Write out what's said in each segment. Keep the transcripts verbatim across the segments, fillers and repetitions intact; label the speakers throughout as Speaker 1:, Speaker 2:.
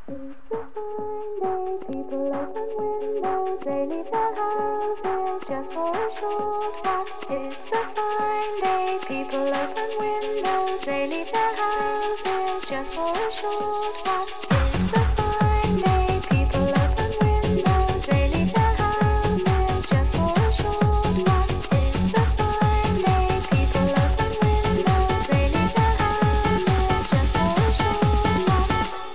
Speaker 1: It's a fine day, people open windows, they leave their houses just for a short while. It's a fine day, people open windows, they leave their houses just for a short while. It's a fine day, people open windows, they leave their houses just for a short while. It's a fine day, people open windows, they leave their houses just for a short while.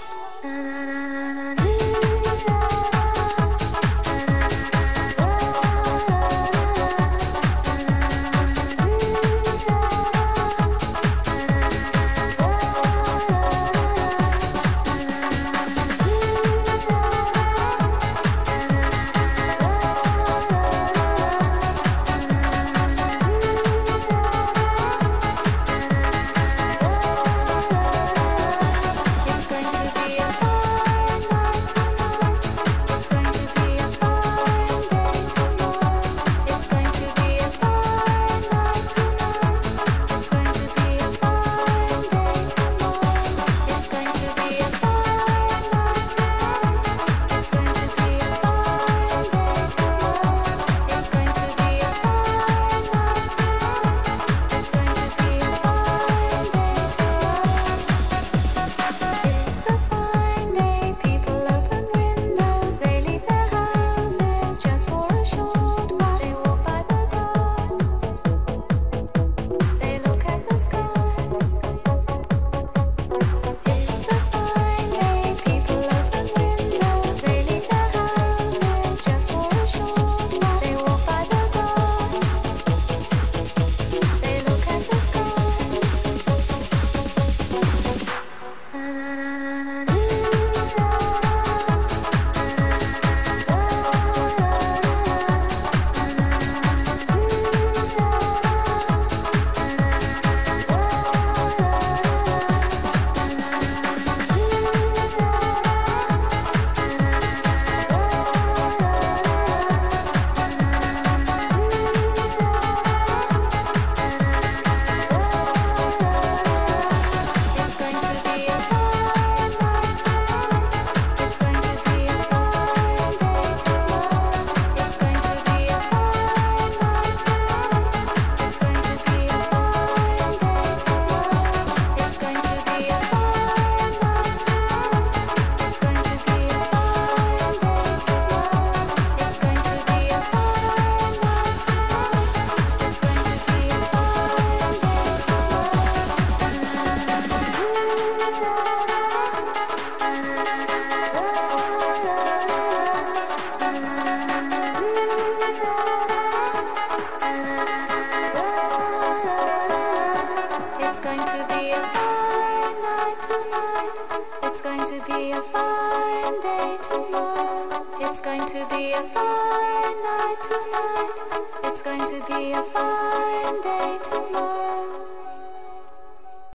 Speaker 1: It's going to be a fine night tonight. It's going to be a fine day tomorrow. It's going to be a fine night tonight. It's going to be a fine day tomorrow.